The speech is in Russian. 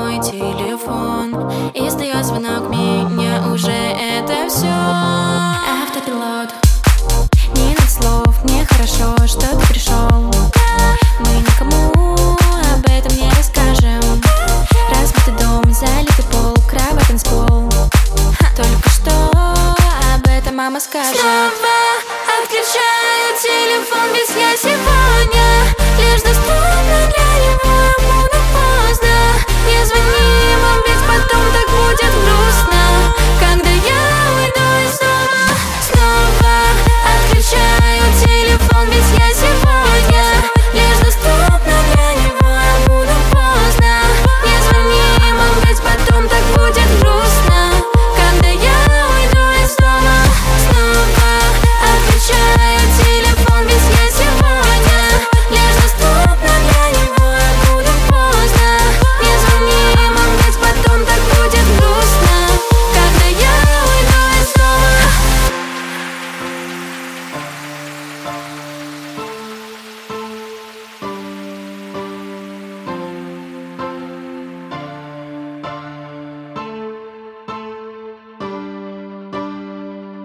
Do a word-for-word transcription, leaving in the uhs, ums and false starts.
мой телефон, и сдает звонок меня уже это все. Автопилот, не надо слов, мне хорошо, что ты пришел. Мы никому об этом не расскажем. Разбитый дом, залитый пол, кровать, танцпол. Только что об этом мама скажет.